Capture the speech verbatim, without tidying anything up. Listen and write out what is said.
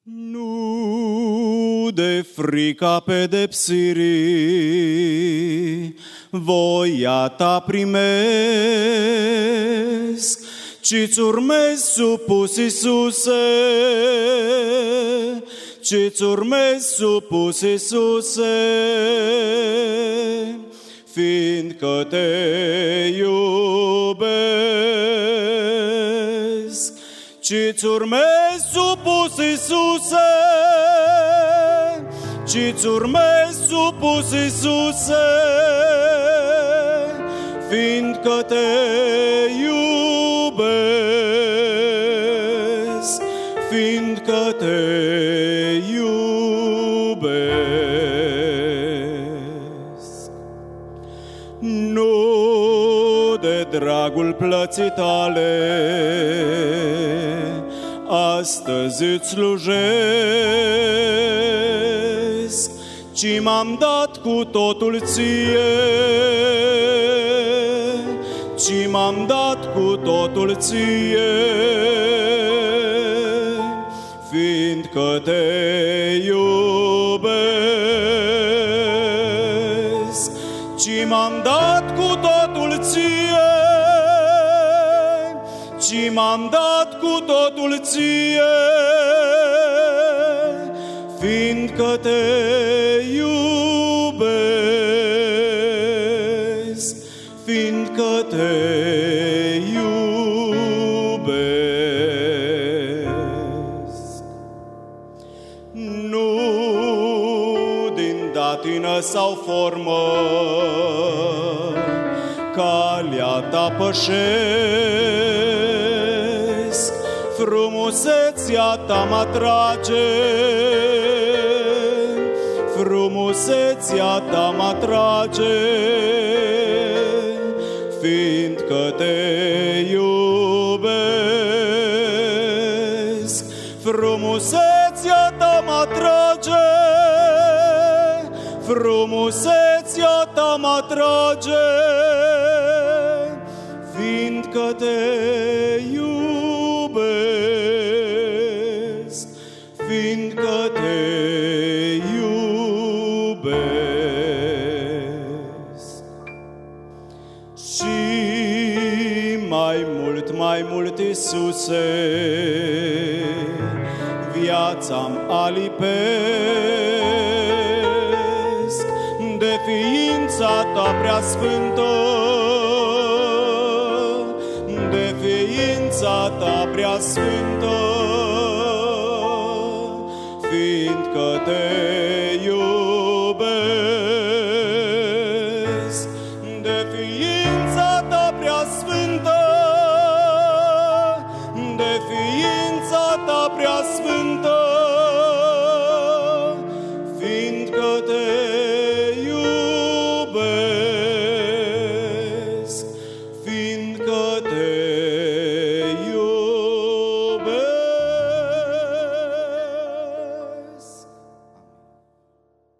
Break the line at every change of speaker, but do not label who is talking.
Nu de frica pedepsirii voia ta primesc, ci-ți urmez supus, Iisuse, ci-ți urmez supus, Iisuse, fiindcă te iubesc. Ci-ți urmez supus, Iisuse, ci-ți urmez supus, Iisuse, fiindcă te iubesc, fiindcă te iubesc. Nu de dragul plății tale astăzi îți slujesc, ci m-am dat cu totul ție, ci m-am dat cu totul ție, fiindcă te iubesc, ci m-am dat cu totul ție, ci m-am dat cu totul ție, fiindcă te iubesc, fiindcă te iubesc. Nu din datină sau formă calea ta pășesc, frumusețea ta m-atrage, frumusețea ta m-atrage, fiindcă te iubesc. Frumusețea ta m-atrage, frumusețea ta m-atrage, fiindcă te iubesc, fiindcă te iubesc. Și mai mult, mai mult, Iisuse, viața-mi alipesc de ființa ta preasfântă, de ființa ta preasfântă, fiindcă te iubesc, de ființa ta preasfântă, de ființa ta preasfântă, fiindcă te iubesc, fiindcă te